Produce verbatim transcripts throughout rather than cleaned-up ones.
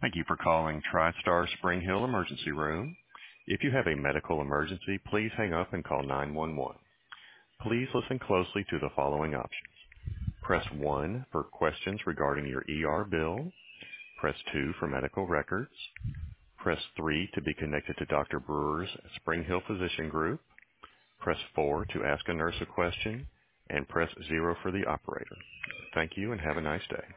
Thank you for calling TriStar Spring Hill Emergency Room. If you have a medical emergency, please hang up and call nine one one. Please listen closely to the following options. Press one for questions regarding your E R bill. Press two for medical records. Press three to be connected to Doctor Brewer's Spring Hill Physician Group. Press four to ask a nurse a question, and press zero for the operator. Thank you and have a nice day.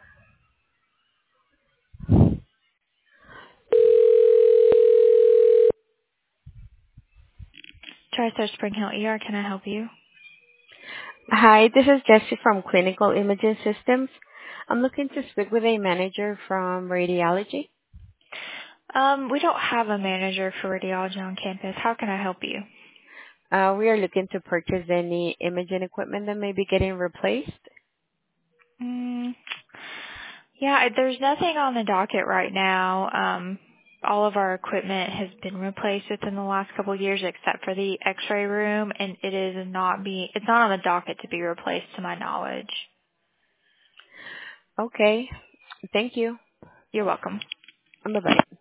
TriStar Spring Hill E R, can I help you? Hi, this is Jessie from Clinical Imaging Systems. I'm looking to speak with a manager from radiology. Um, we don't have a manager for radiology on campus. How can I help you? Uh, we are looking to purchase any imaging equipment that may be getting replaced. Mm, yeah, there's nothing on the docket right now. Um, all of our equipment has been replaced within the last couple of years except for the x-ray room, and it is not be it's not on the docket to be replaced to my knowledge. Okay, thank you. You're welcome. Bye-bye.